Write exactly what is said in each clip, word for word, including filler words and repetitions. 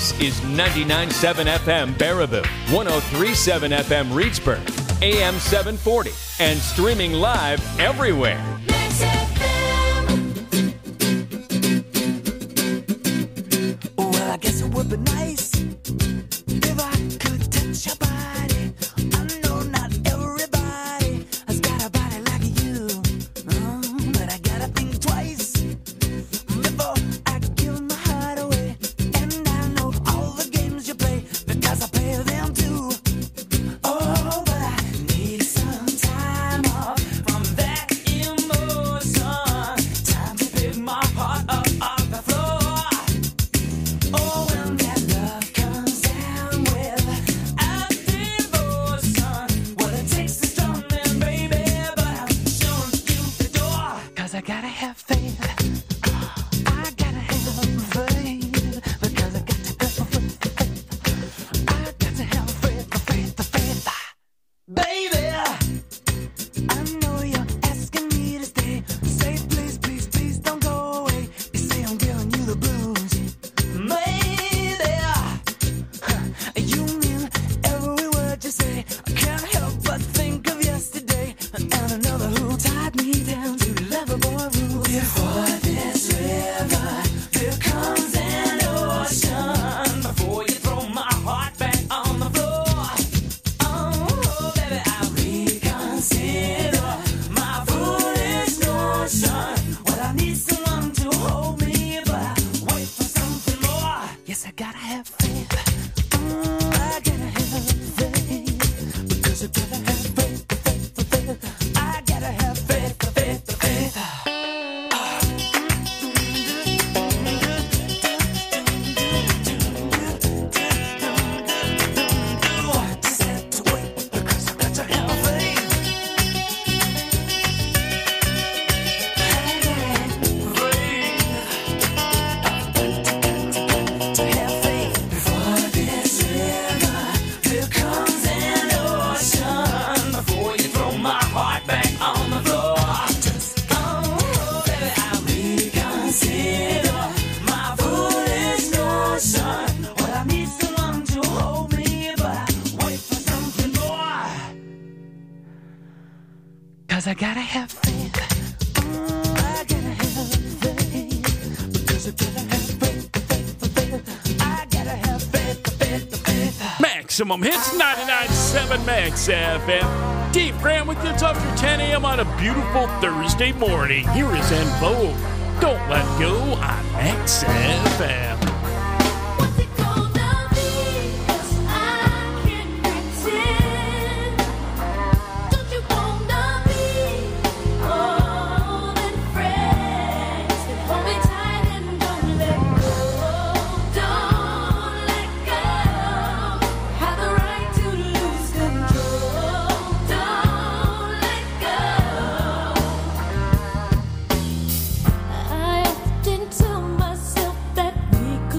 This is ninety-nine point seven F M Baraboo, one oh three point seven F M Reedsburg, A M seven forty, and streaming live everywhere. Max F M. Well, I guess it would be nice if I could touch your body. I know not everybody has got a body like you, mm, but I gotta think twice before I give my heart away. And I know all the games you play because I play them too. Oh, but I need some time off from that emotion. Time to pick my heart up off the floor. Oh, when that love comes down with a devotion. Well, it takes a strong man, baby, but I'm showing you the door. Cause I gotta have faith. I gotta have faith. Because I got to have faith. I got to have faith, faith, faith. Baby, I know you're asking me to stay. Say please, please, please don't go away. You say I'm giving you the blues. Maybe you mean every word you say. I can't help but think of yesterday and another who tied me down to lovable rules. Before this river, here comes an ocean. Before you throw my heart back on the floor. Oh, baby, I reconsider my foolish notion. Well, I need someone to hold me, but I wait for something more. Yes, I gotta have faith. Mm, I gotta have faith. Because I gotta have faith, faith, faith. I gotta have faith, faith, faith. Just have to wait because I got to have faith. To have faith before this river, here comes an ocean. Before you throw my heart back on the floor. Oh, baby, I reconsider my foolish notion. Well, I need someone to hold me, but I wait for something more. Cause I gotta have faith. Mm, I gotta have faith. Because I gotta have faith, faith, faith. I gotta have faith, faith, faith. Maximum Hits ninety-nine point seven Max F M. Dave Graham with you up to ten a.m. on a beautiful Thursday morning. Here is En Vogue. Don't Let Go on Max F M. What's it gonna be? 'Cause I can't pretend. Don't you wanna be more than friends? Hold me tight and don't let go. Don't let go. Have the right to lose control. Don't let go. I often tell myself that we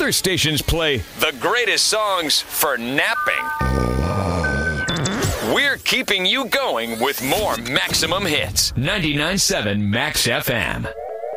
other stations play the greatest songs for napping. We're keeping you going with more Maximum Hits. ninety-nine point seven Max F M.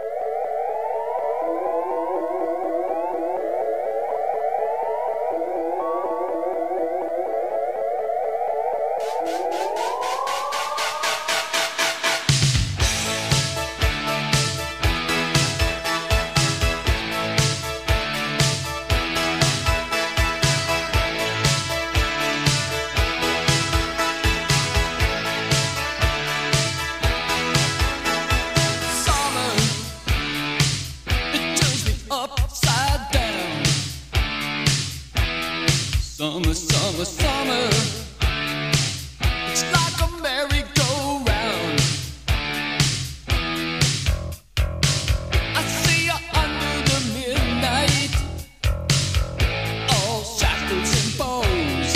Summer, summer, summer. It's like a merry-go-round. I see you under the midnight, all shackles and bows.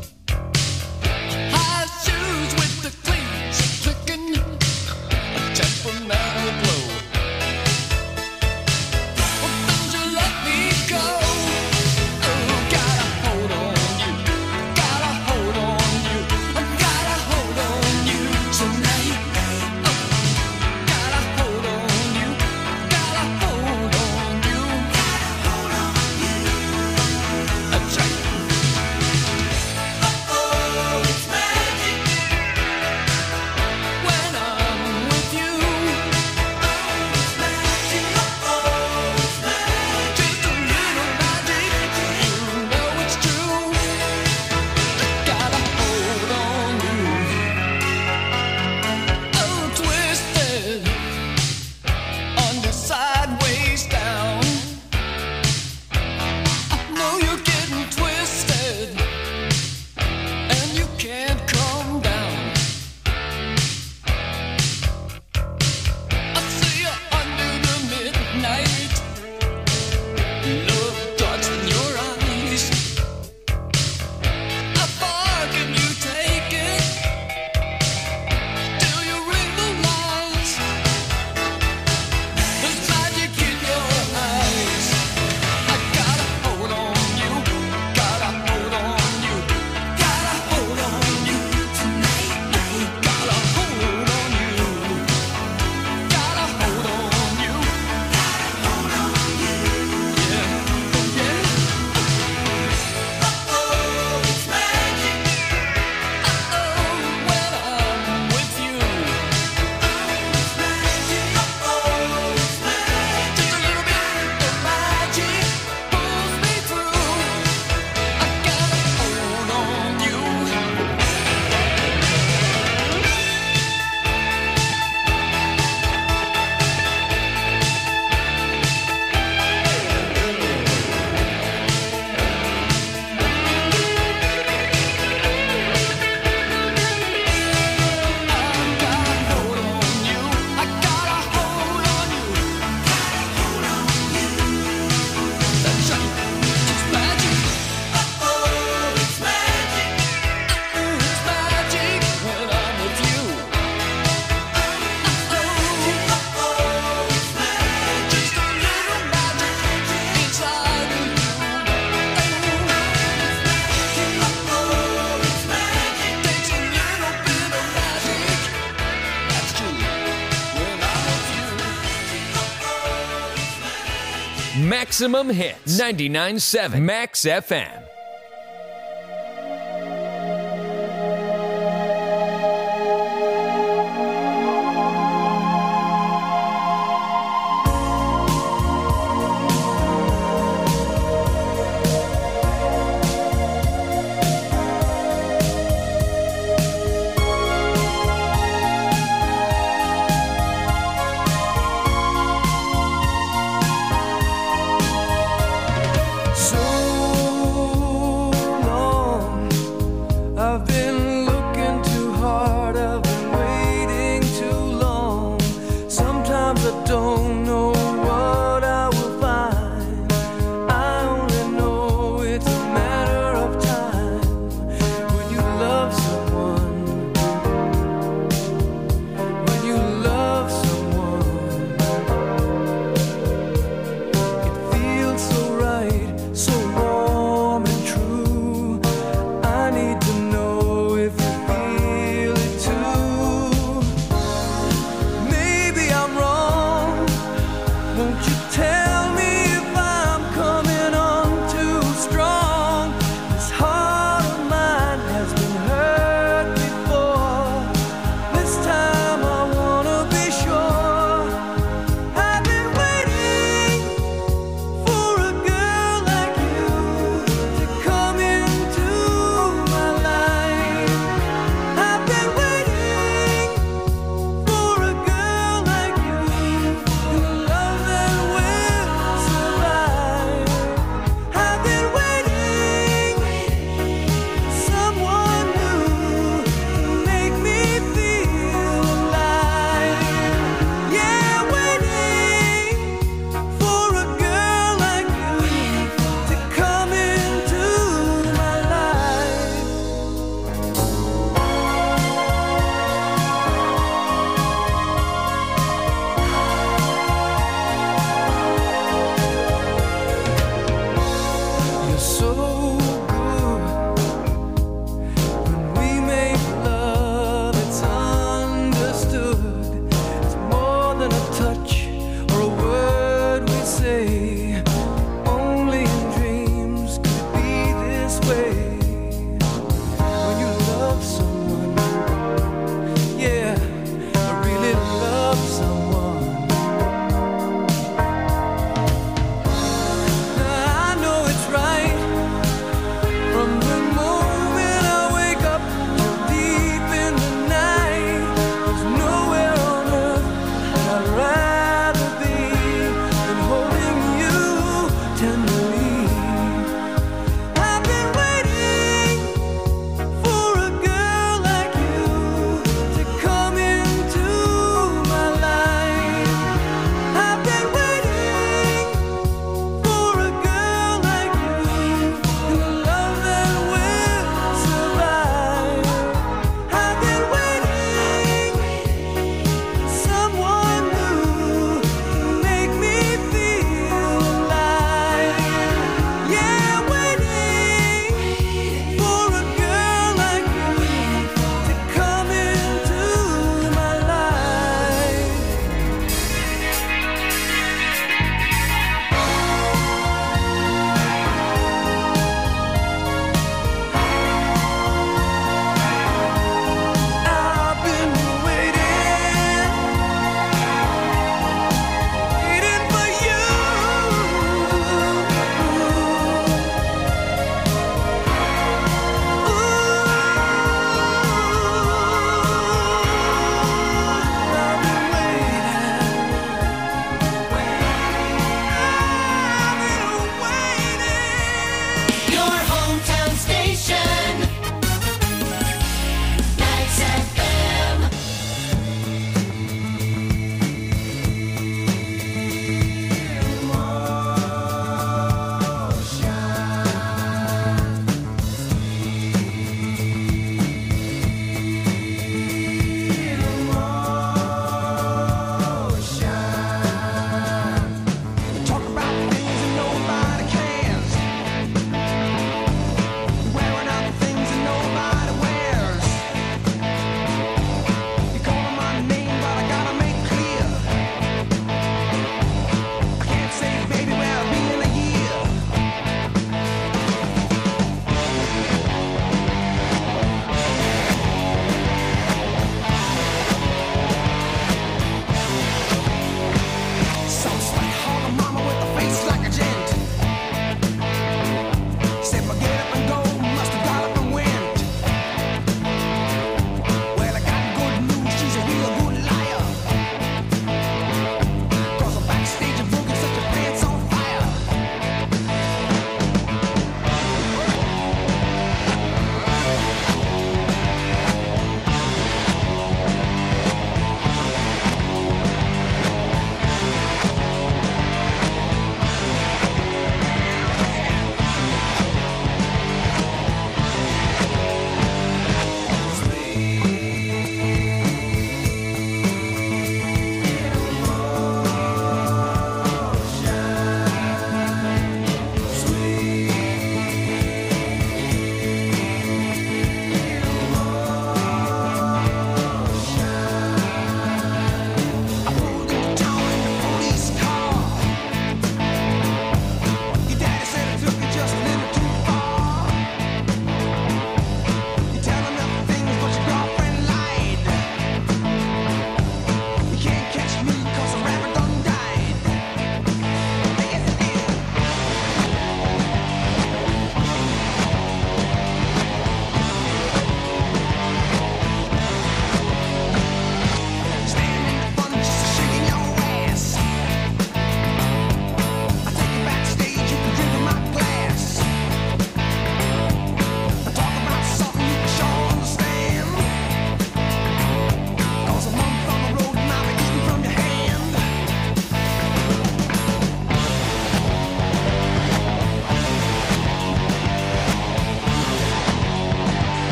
High shoes with the cleats clicking, a temperamental glow. Well, don't you let me go. Maximum Hits. ninety-nine point seven Max F M. So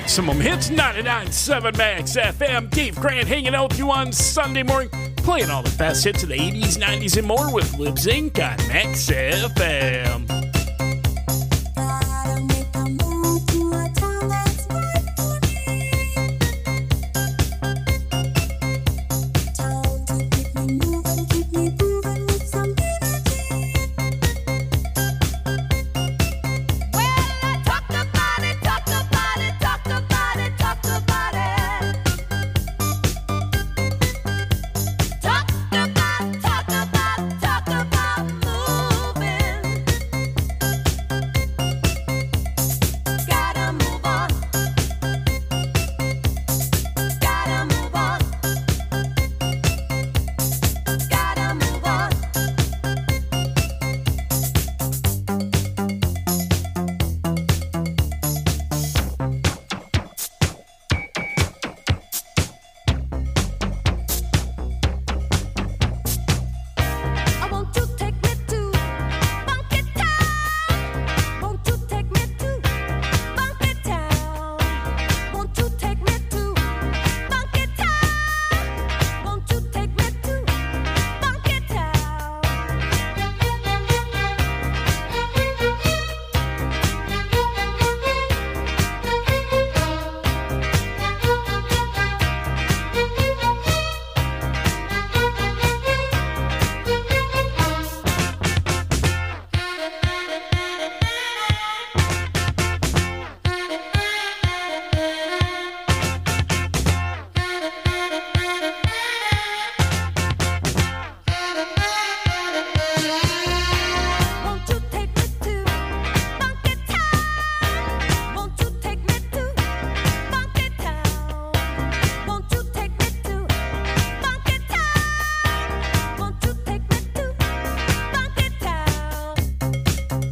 Maximum Hits, ninety-nine point seven Max F M. Dave Grant hanging out with you on Sunday morning, playing all the best hits of the eighties, nineties, and more with Lip Sync on Max F M. Gotta make a move to a town that's right for me. Town to keep me moving, keep me grooving with some energy. Well, I talked about it, talked about it, talked about it, talked about it. Talk about, talk about, talk about moving. Gotta move on. Gotta move on. Gotta move on. I want to take me to Funky Town. Want to take me to Funky Town. Want to take me to Funky Town. Want to take me to Funky Town. Want to take me to Funky Town. Want to take me to Funky Town. Want to take me to Funky Town. Want to take me to Funky Town.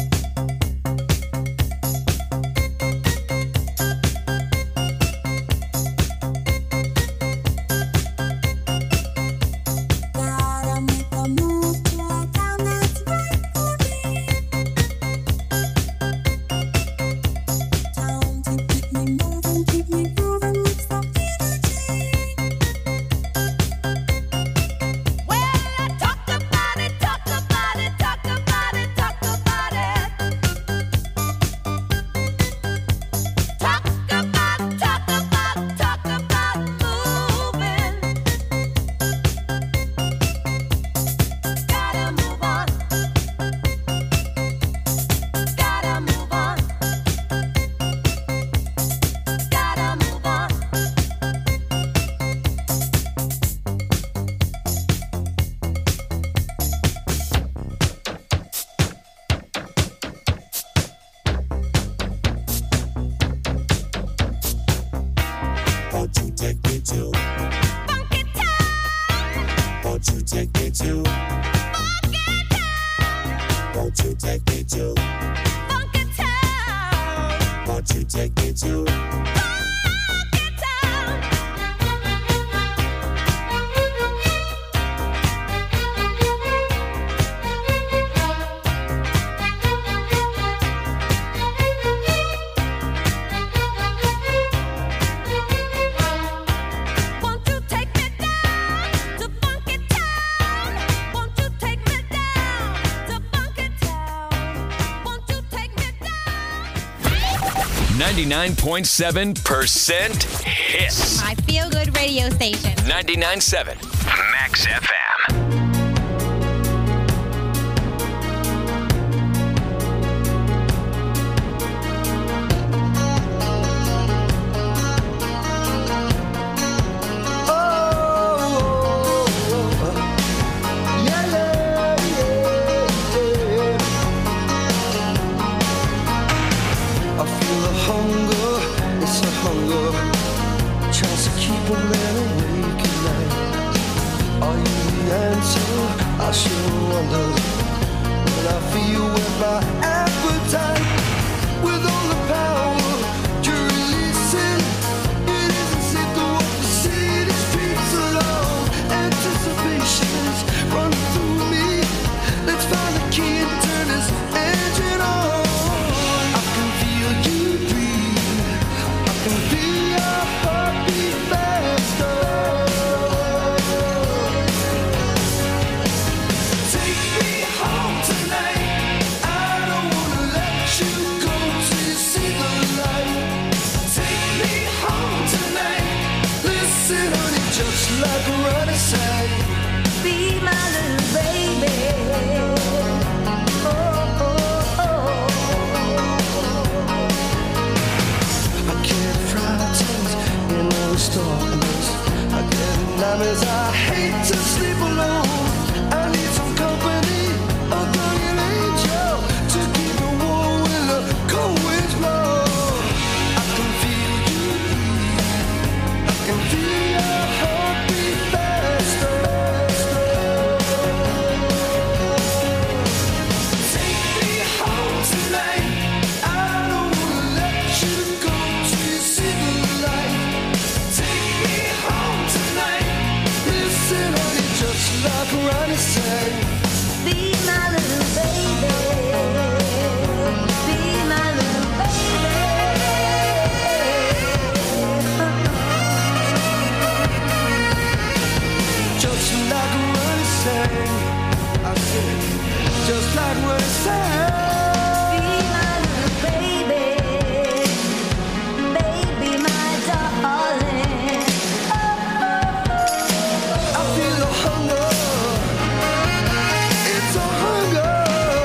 Gotta make a move to a town that's right for me. Town to keep me moving, keep me grooving with some energy. Well, I talked about it, talked about it, talked about it, talked about it. Talk about, talk about, talk about moving. Gotta move on. Gotta move on. Gotta move on. Won't you take me to? Funky Town. Won't you take me to? Funky Town. Won't you take me to? Funky Town. Won't you take me to? Funky Town. Want to take me down to Funky Town? Want to take me down to Funky Town? Want to take me down? ninety-nine point seven percent hits. My feel good radio station. ninety-nine point seven Max F M. I feel a hunger, it's a hunger, tries to keep a man awake at night. Are you the answer? I sure wonder. When I feel with my appetite, with all the power you're releasing, it isn't safe to walk the city streets alone. Anticipation's running through me. Let's find the key and turn this engine on. I can feel you breathe. I can time as I hate to sleep alone. I need some company, a guardian angel to keep me warm when the cold winds blow. I can feel you breathe. I can feel your heartbeat faster. Take me home tonight. I don't wanna let you go till you see the light. Take me home tonight. Listen, honey, just like Ronnie sang. Be my little baby. Be my little baby. Just like Ronnie sang. I said, just like Ronnie sang. Be my little baby. Baby, my darling. I feel a hunger. It's a hunger.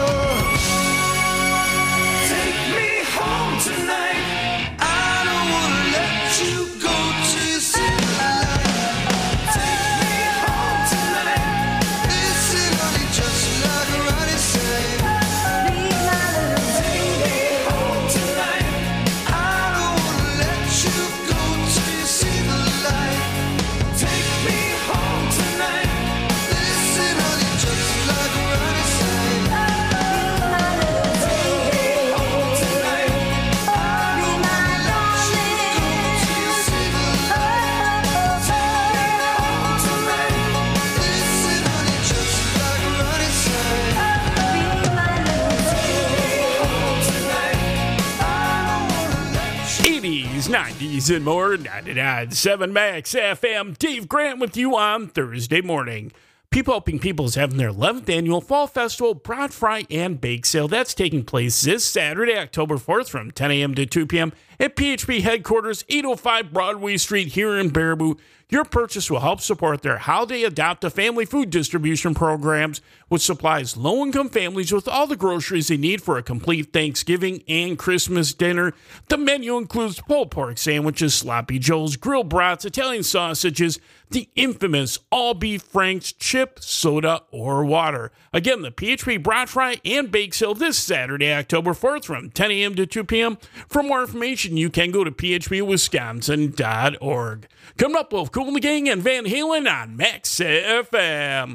Take me home tonight. I don't wanna let you go till you see the light. Take me home tonight. Listen, honey, just like Ronnie sang. Be my little baby. Home tonight. I don't wanna let you go till you see the light. Take me home tonight. Listen, honey, just like Ronnie sang. Be my little baby. Home tonight. I don't wanna let you go till you see the light. Take me home tonight. Listen, honey, just like Ronnie sang. Be my little baby. Home tonight. I don't wanna let you. eighties, nineties, and more. ninety-nine point seven Max F M. Dave Grant with you on Thursday morning. People Helping People is having their eleventh annual Fall Festival Brat Fry and Bake Sale. That's taking place this Saturday, October fourth from ten a.m. to two p.m. at P H P headquarters, eight oh five Broadway Street here in Baraboo. Your purchase will help support their Holiday Adopt-A Family food distribution programs, which supplies low-income families with all the groceries they need for a complete Thanksgiving and Christmas dinner. The menu includes pulled pork sandwiches, sloppy joes, grilled brats, Italian sausages, the infamous all-beef franks, chip, soda, or water. Again, the P H P Brat Fry and Bake Sale this Saturday, October fourth from ten a.m. to two p.m. For more information, you can go to p h p wisconsin dot org. Coming up with Kool and the Gang and Van Halen on Max F M.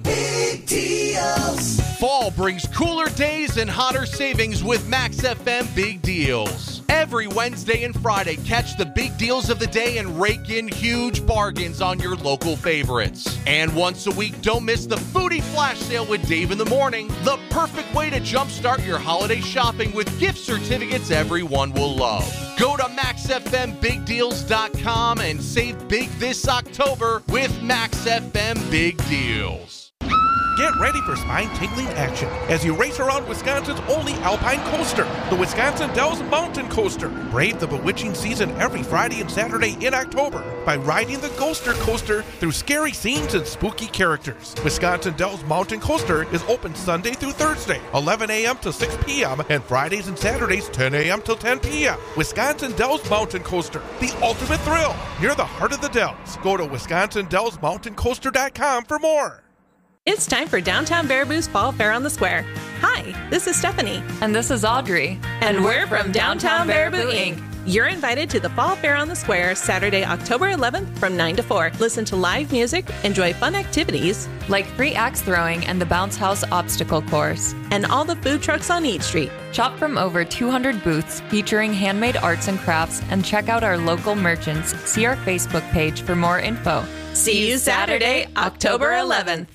Fall brings cooler days and hotter savings with Max F M Big Deals. Every Wednesday and Friday, catch the big deals of the day and rake in huge bargains on your local favorites. And once a week, don't miss the Foodie Flash Sale with Dave in the Morning, the perfect way to jumpstart your holiday shopping with gift certificates everyone will love. Go to max f m big deals dot com and save big this October with Max F M Big Deals. Get ready for spine-tingling action as you race around Wisconsin's only alpine coaster, the Wisconsin Dells Mountain Coaster. Brave the bewitching season every Friday and Saturday in October by riding the Ghoster Coaster through scary scenes and spooky characters. Wisconsin Dells Mountain Coaster is open Sunday through Thursday, eleven a.m. to six p.m., and Fridays and Saturdays, ten a.m. till ten p.m. Wisconsin Dells Mountain Coaster, the ultimate thrill, near the heart of the Dells. Go to wisconsin dells mountain coaster dot com for more. It's time for Downtown Baraboo's Fall Fair on the Square. Hi, this is Stephanie. And this is Audrey. And we're from Downtown Baraboo, Incorporated. You're invited to the Fall Fair on the Square Saturday, October eleventh from nine to four. Listen to live music, enjoy fun activities like free axe throwing and the Bounce House obstacle course, and all the food trucks on Eat Street. Shop from over two hundred booths featuring handmade arts and crafts, and check out our local merchants. See our Facebook page for more info. See you Saturday, October eleventh.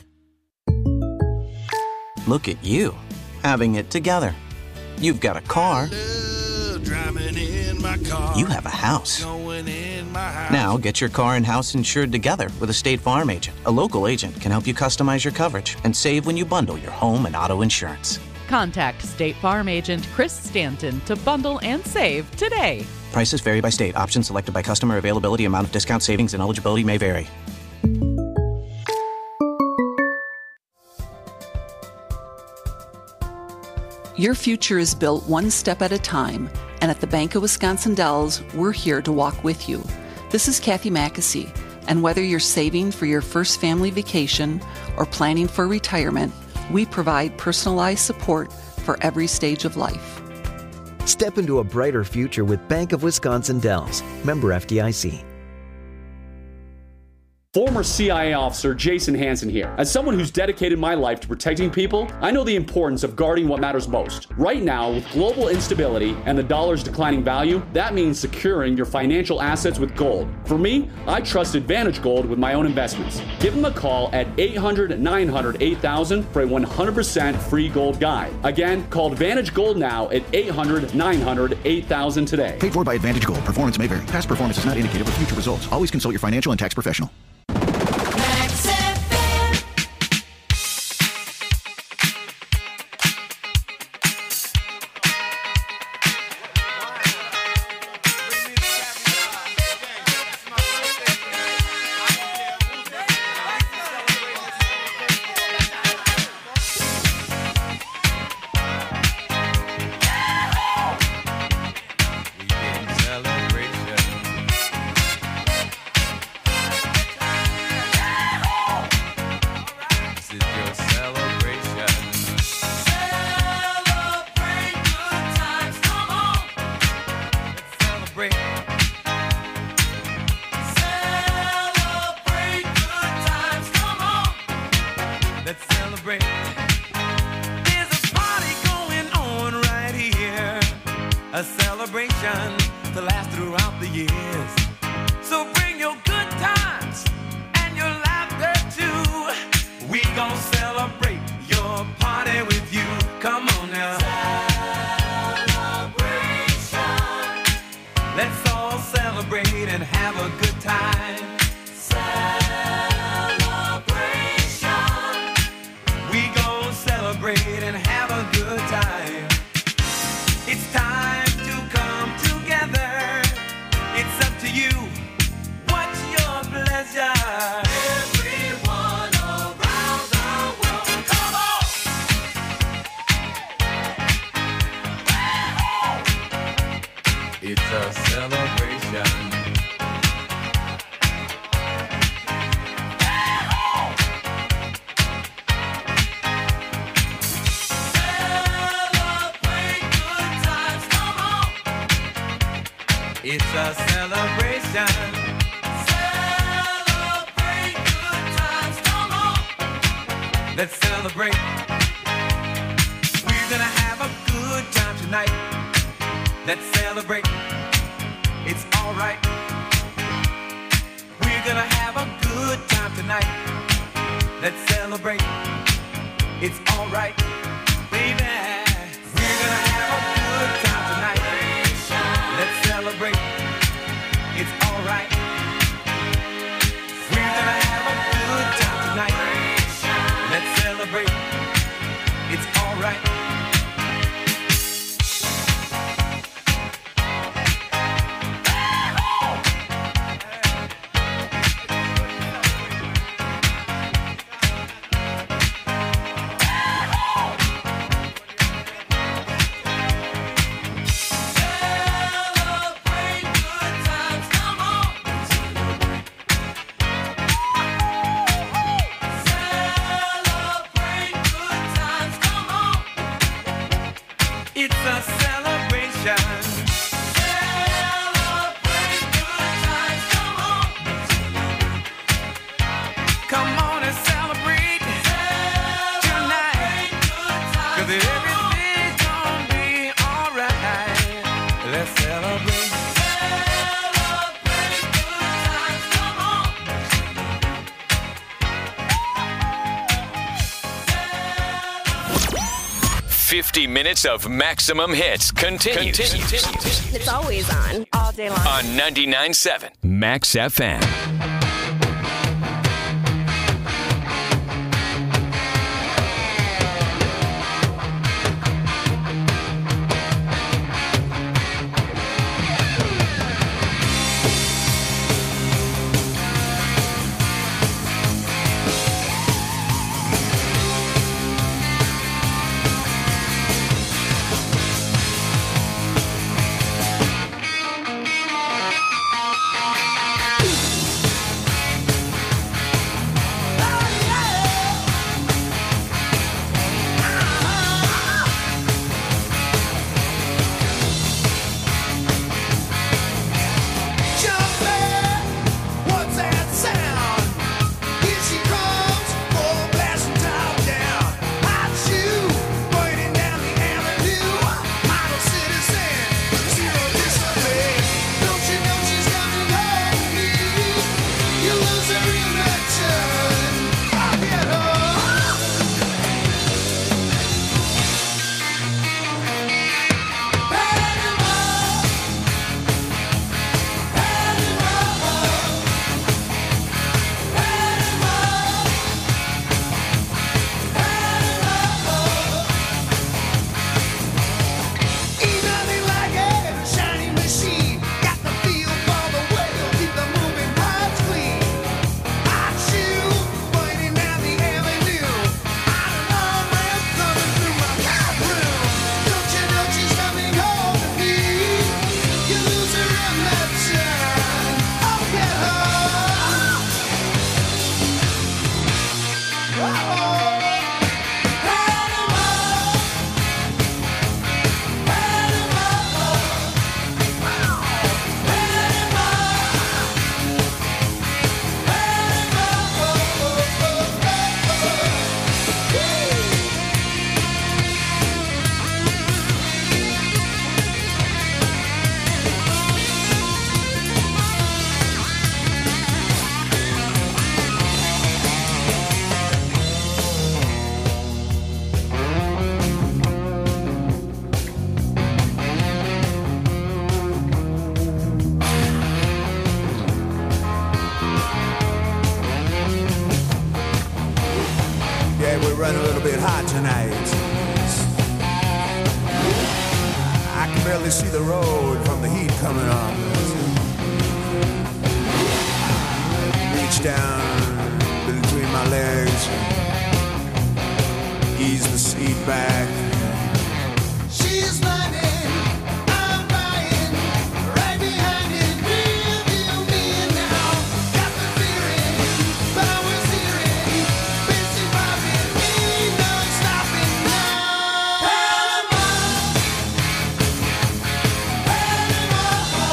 Look at you, having it together. You've got a car. Driving in my car. You have a house. Going in my house. Now get your car and house insured together with a State Farm agent. A local agent can help you customize your coverage and save when you bundle your home and auto insurance. Contact State Farm agent Chris Stanton to bundle and save today. Prices vary by state. Options selected by customer. Availability, amount of discount, savings, and eligibility may vary. Your future is built one step at a time, and at the Bank of Wisconsin Dells, we're here to walk with you. This is Kathy Mackesy, And whether you're saving for your first family vacation or planning for retirement, we provide personalized support for every stage of life. Step into a brighter future with Bank of Wisconsin Dells. Member F D I C. Former C I A officer Jason Hansen here. As someone who's dedicated my life to protecting people, I know the importance of guarding what matters most. Right now, with global instability and the dollar's declining value, that means securing your financial assets with gold. For me, I trust Advantage Gold with my own investments. Give them a call at eight hundred, nine hundred, eight thousand for a one hundred percent free gold guide. Again, call Advantage Gold now at eight hundred, nine hundred, eight thousand today. Paid for by Advantage Gold. Performance may vary. Past performance is not indicative of future results. Always consult your financial and tax professional. fifty minutes of maximum hits continues. continues. It's always on, all day long. On ninety-nine point seven Max F M. running a little bit hot tonight. I can barely see the road from the heat coming on. Reach down between my legs, ease the seat back. She's running, I'm buying, right behind it, real deal me now. Got the feeling, power steering, busy bobbing, ain't no stopping now. Panama, Panama,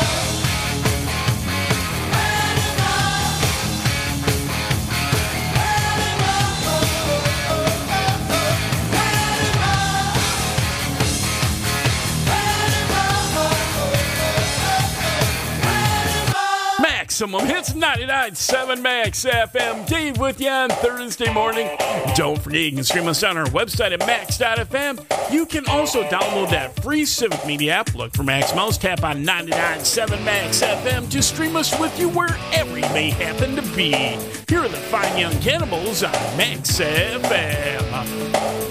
Maximum Hits ninety-nine point seven Max F M. Dave with you on Thursday morning. Don't forget you can stream us on our website at max dot f m. You can also download that free Civic Media app. Look for Max Mouse, tap on ninety-nine point seven Max F M to stream us with you wherever you may happen to be. Here are the Fine Young Cannibals on Max F M.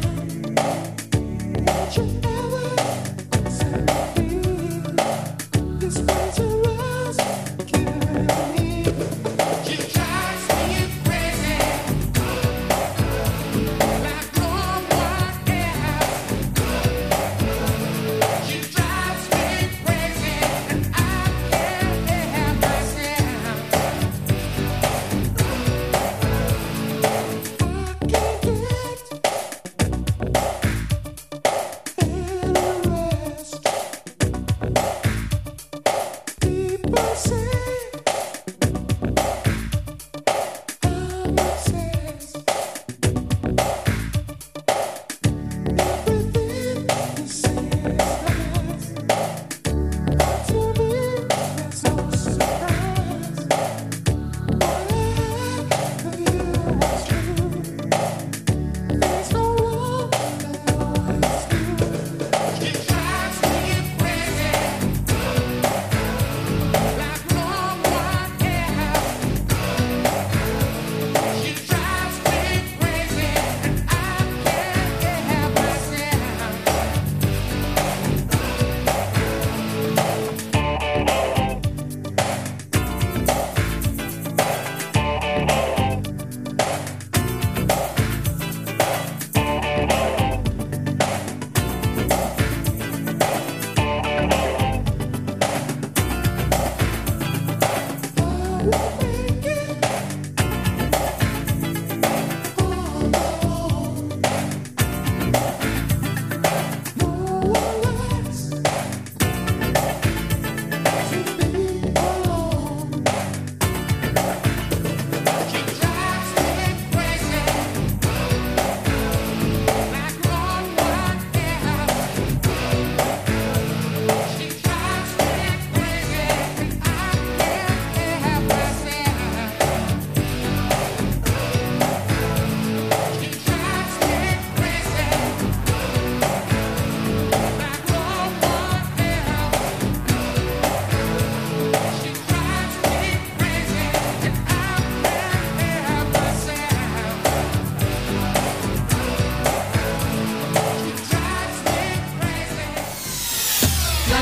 Should ever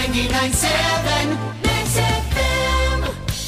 ninety-nine point seven Max F M.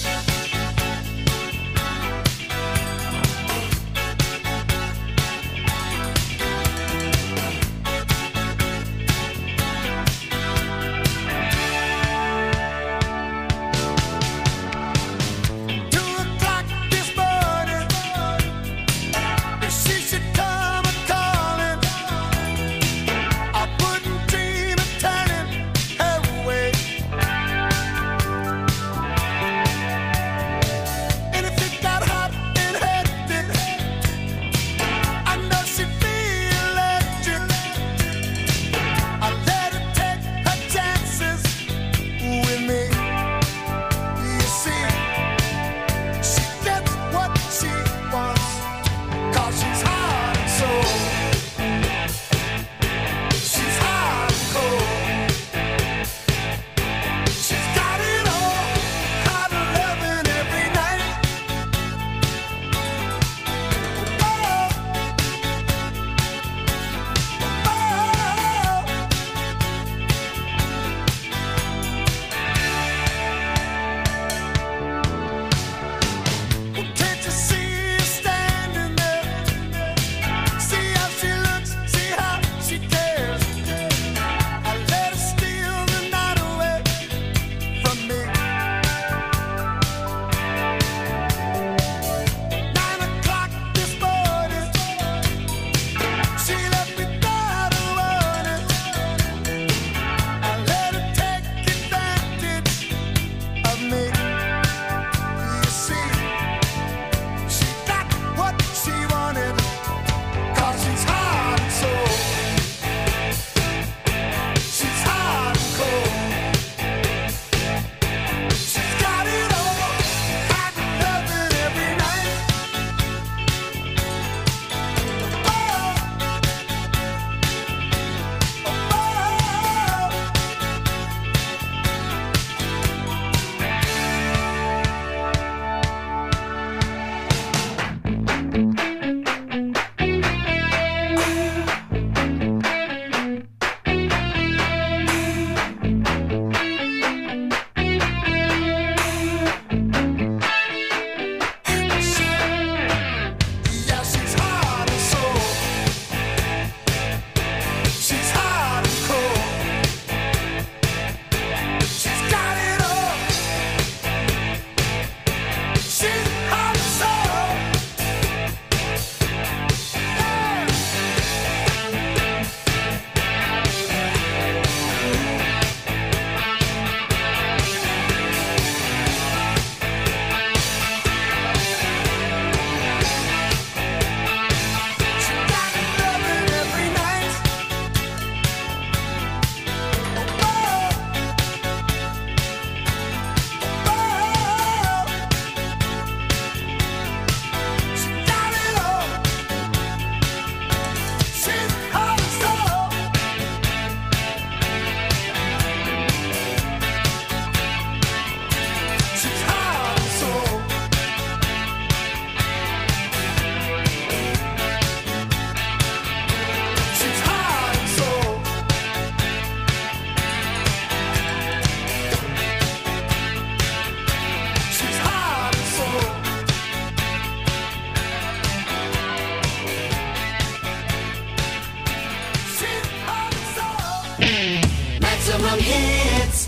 Maximum hits.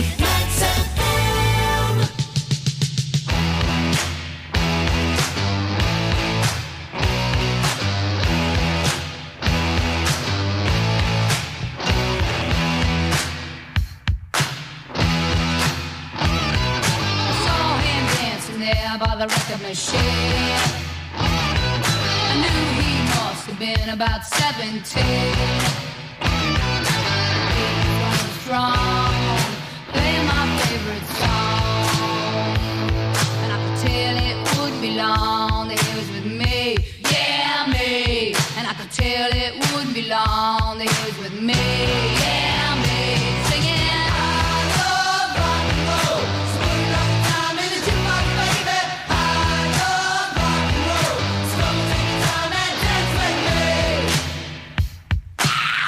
Max F M. I saw him dancing there by the record machine. I knew he must have been about seventeen. Strong, playing my favorite song, and I could tell it would be long that he was with me, yeah me, and I could tell it wouldn't be long that he was with me, yeah me, singing I love rock and roll, spend up time in the jukebox, baby. I love rock and roll, so take your time and dance with me.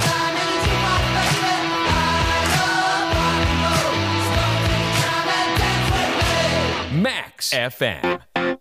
Max F M.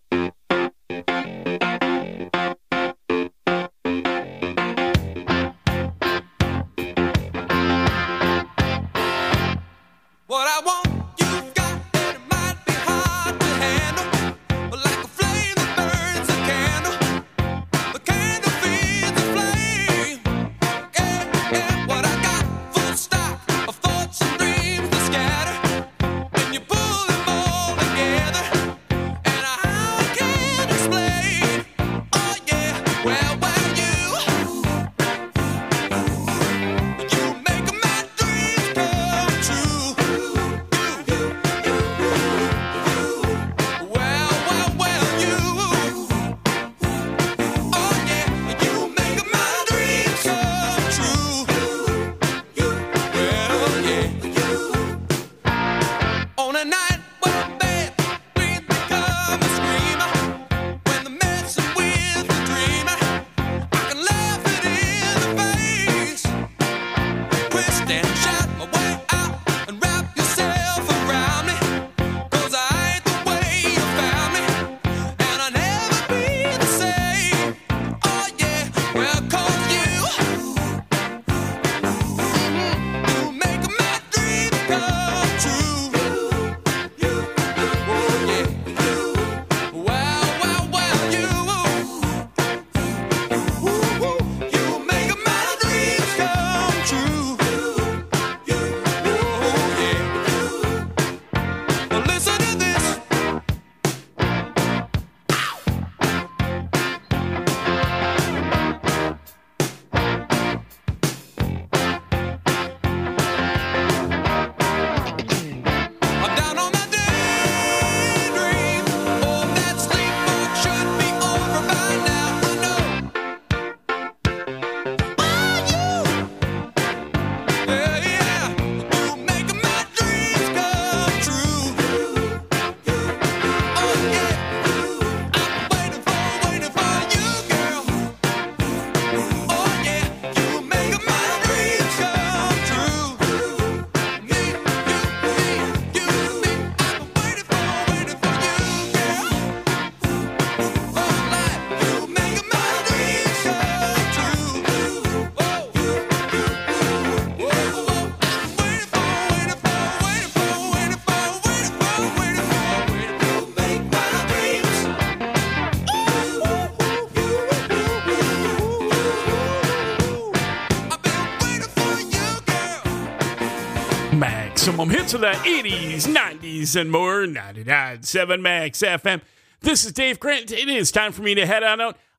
What I want, you've got, and it might be hard to handle. But like a flame that burns a candle, the candle feeds the flame. Yeah, yeah, what I got, full stock of thoughts and dreams that scatter. And you pull them all together, and I can't explain. Oh yeah, well, well, you, you make my dreams come true. On a night when bad dreams become a screamer, when they're messing with the dreamer, I can laugh it in the face, twist and shout my way out and wrap yourself around me, 'cause I ain't the way you found me, and I'll never be the same. Oh yeah, well, 'cause you, you make my dreams come true. Maximum hits of the eighties, nineties, and more. ninety-nine point seven Max F M. This is Dave Grant. It is time for me to head on out.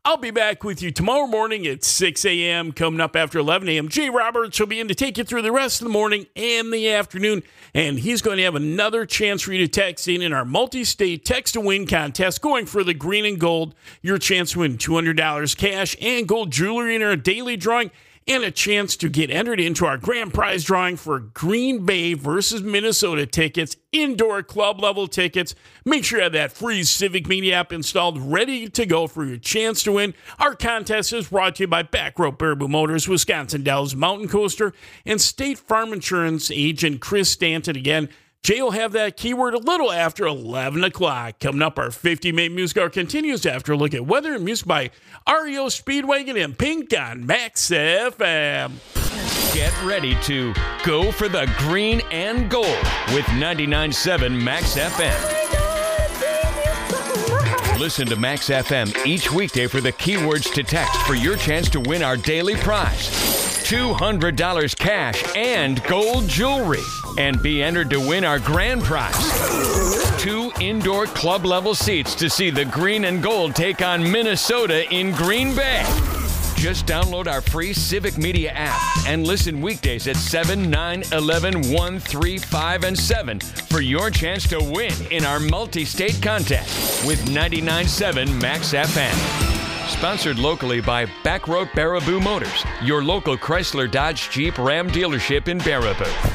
I'll be back with you tomorrow morning at six a.m. Coming up after eleven a.m., Jay Roberts will be in to take you through the rest of the morning and the afternoon. And he's going to have another chance for you to text in in our multi-state text-to-win contest going for the green and gold. Your chance to win two hundred dollars cash and gold jewelry in our daily drawing, and a chance to get entered into our grand prize drawing for Green Bay versus Minnesota tickets, indoor club level tickets. Make sure you have that free Civic Media app installed, ready to go for your chance to win. Our contest is brought to you by Backrope Baraboo Motors, Wisconsin Dells Mountain Coaster, and State Farm Insurance agent Chris Stanton. Again, Jay will have that keyword a little after eleven o'clock. Coming up, our fifty-minute music hour continues after a look at weather and music by R E O Speedwagon and Pink on Max F M. Get ready to go for the green and gold with ninety-nine point seven Max F M. Listen to Max F M each weekday for the keywords to text for your chance to win our daily prize, two hundred dollars cash and gold jewelry. And be entered to win our grand prize, two indoor club level seats to see the green and gold take on Minnesota in Green Bay. Just download our free Civic Media app and listen weekdays at seven, nine, eleven, one, three, five, and seven for your chance to win in our multi-state contest with ninety-nine point seven Max F M. Sponsored locally by Backrope Baraboo Motors, your local Chrysler Dodge Jeep Ram dealership in Baraboo.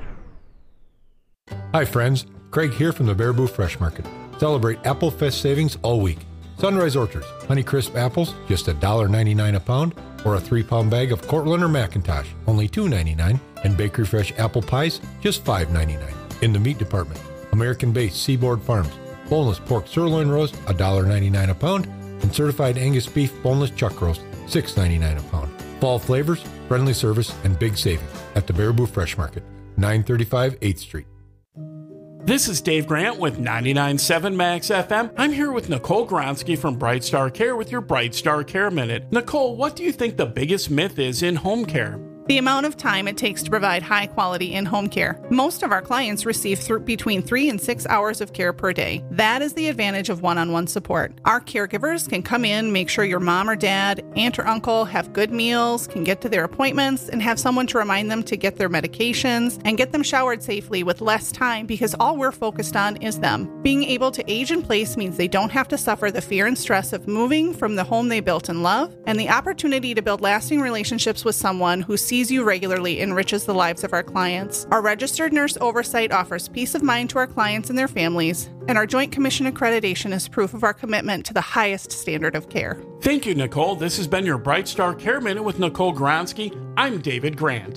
Hi friends, Craig here from the Baraboo Fresh Market. Celebrate Apple Fest savings all week. Sunrise Orchards, Honeycrisp apples, just one dollar ninety-nine a pound, or a three-pound bag of Cortland or McIntosh, only two ninety-nine, and Bakery Fresh apple pies, just five ninety-nine. In the meat department, American-based Seaboard Farms, boneless pork sirloin roast, one dollar ninety-nine a pound, and certified Angus beef boneless chuck roast, six ninety-nine a pound. Fall flavors, friendly service, and big savings at the Baraboo Fresh Market, nine thirty-five eighth Street. This is Dave Grant with ninety-nine point seven Max F M. I'm here with Nicole Gronsky from Bright Star Care with your Bright Star Care Minute. Nicole, what do you think the biggest myth is in home care? The amount of time it takes to provide high quality in-home care. Most of our clients receive th- between three and six hours of care per day. That is the advantage of one-on-one support. Our caregivers can come in, make sure your mom or dad, aunt or uncle have good meals, can get to their appointments, and have someone to remind them to get their medications and get them showered safely with less time, because all we're focused on is them. Being able to age in place means they don't have to suffer the fear and stress of moving from the home they built and love, and the opportunity to build lasting relationships with someone who sees you regularly enriches the lives of our clients. Our registered nurse oversight offers peace of mind to our clients and their families, and our Joint Commission accreditation is proof of our commitment to the highest standard of care. Thank you, Nicole. This has been your Bright Star Care Minute with Nicole Gronsky. I'm David Grant.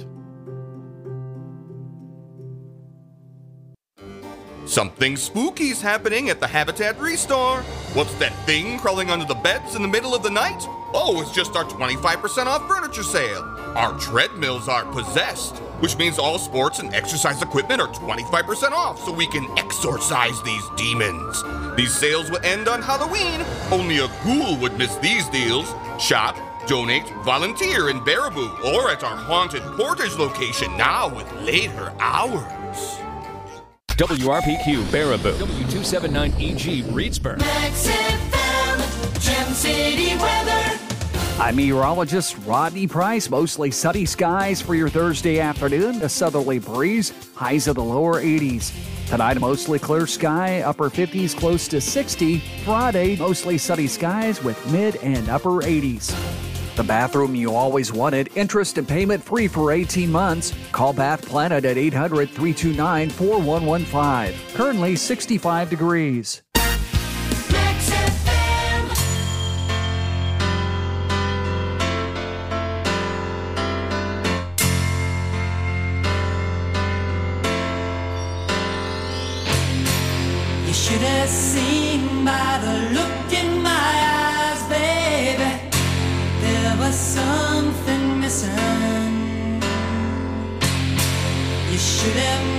Something spooky's happening at the Habitat Restore. What's that thing crawling under the beds in the middle of the night? Oh, it's just our twenty-five percent off furniture sale. Our treadmills are possessed, which means all sports and exercise equipment are twenty-five percent off, so we can exorcise these demons. These sales will end on Halloween. Only a ghoul would miss these deals. Shop, donate, volunteer in Baraboo or at our haunted Portage location now with later hours. W R P Q Baraboo, W two seventy-nine E G Reedsburg. Max F M, Gem City weather. I'm meteorologist Rodney Price. Mostly sunny skies for your Thursday afternoon. A southerly breeze. Highs of the lower eighties. Tonight, a mostly clear sky. Upper fifties, close to sixty. Friday, mostly sunny skies with mid and upper eighties. The bathroom you always wanted. Interest and payment free for eighteen months. Call Bath Planet at eight hundred, three two nine, four one one five. Currently sixty-five degrees. Max F M. You should have seen by the look in my eyes, baby. There was something missing. You should have